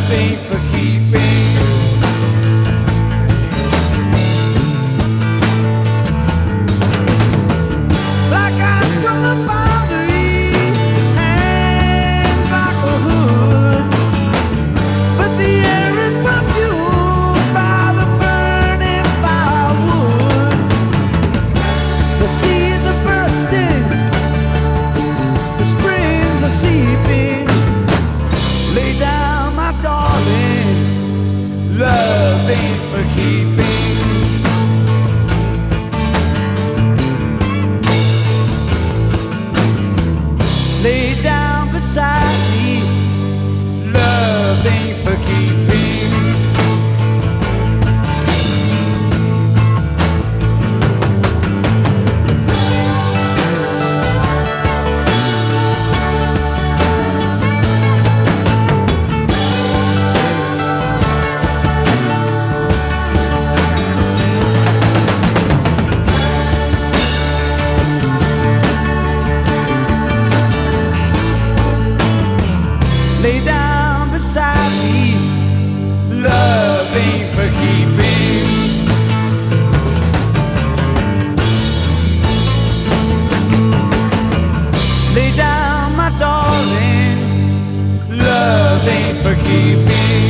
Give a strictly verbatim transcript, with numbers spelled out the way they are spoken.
love ain't for keeping. Like I strung a boundary, hangs like a hood, but the air is perfumed by the burning firewood. The seeds are bursting, the springs are seeping. Lay down, my darling, love ain't for keeping. Lay down beside me, love ain't for keeping. Lay down beside me, love ain't for keeping. Lay down, my darling, love ain't for keeping.